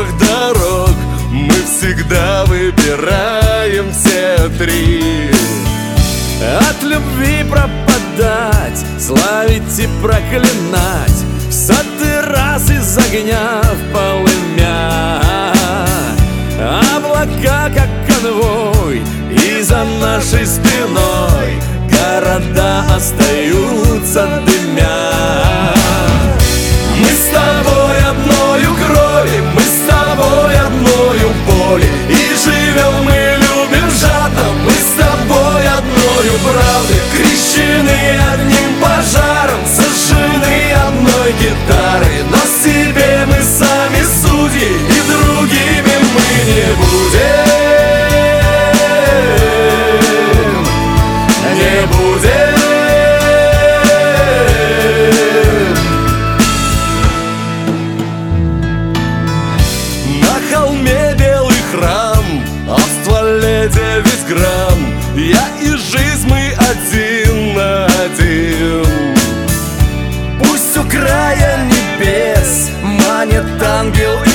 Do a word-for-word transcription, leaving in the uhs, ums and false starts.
трех дорог мы всегда выбираем все три. От любви пропадать, славить и проклинать, в сотый раз из огня в полымя. Облака, как конвой, и за нашей спиной города остаются дымя. Мы с тобой одною крови, мы с тобой одною боли, и живем мы, любим жадно, мы с тобой одною правды. Крещены одним пожаром, сожжены одной гитарой, но себе мы сами судьи, и другими мы не будем, не будем. На холме белый храм, а в стволе девять грамм. Я и жизнь мы один на один. Пусть у края небес манит ангел и